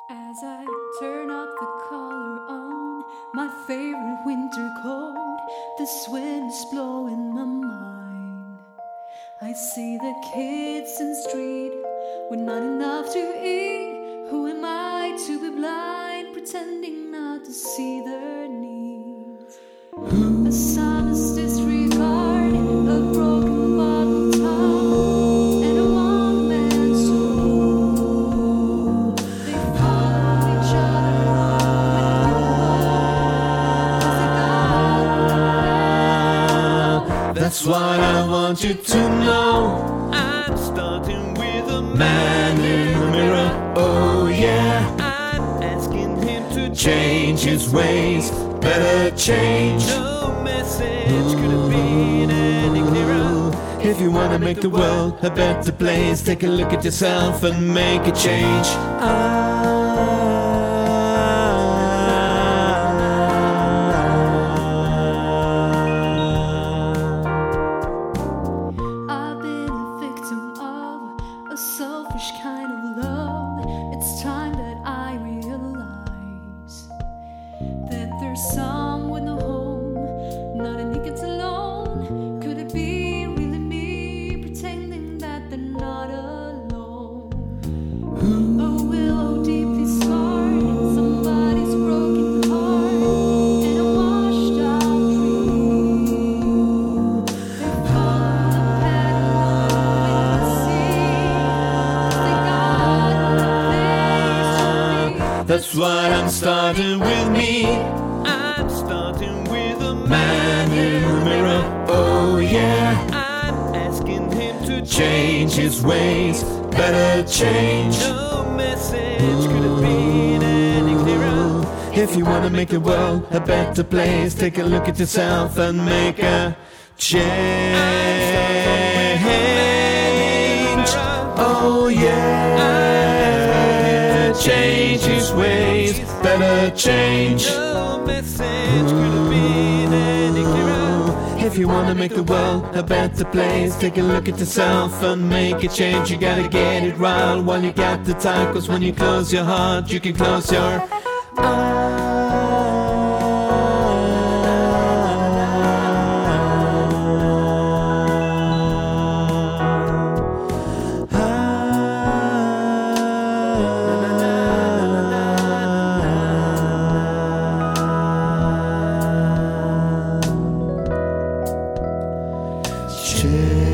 As I turn up the collar on my favorite winter coat, this wind is blowing my mind. I see the kids in the street with not enough to eat. Who am I to be blind, pretending not to see their needs? A son's disregard, a broken bottle top, and a one-man soul. They follow each other home. That's what I want you to know. I'm starting with a Man in the mirror, oh yeah. I'm asking him to Change his ways, better change. No message could have been any clearer. If you wanna make the world a better place, take a look at yourself and make a change. I've been a victim of a selfish kind of love. It's time that I realize that there's some with no home, not a gets alone. Could it be really me pretending that they're not alone? A willow deeply scarred, somebody's broken heart, and a washed out dream. They follow the pattern of the sea. They got no place to be. That's what I'm starting with me. I'm starting with a Man in the mirror, oh yeah. I'm asking him to Change his ways, better change. No message could have been any clearer. If you wanna make the world a better place, take a look at yourself and make a change. Oh yeah, change his ways, better change. No message could have been any clearer. If you wanna make the world a better place, take a look at yourself and make a change. You gotta get it right while you got the time, 'cause when you close your heart, you can close your eyes.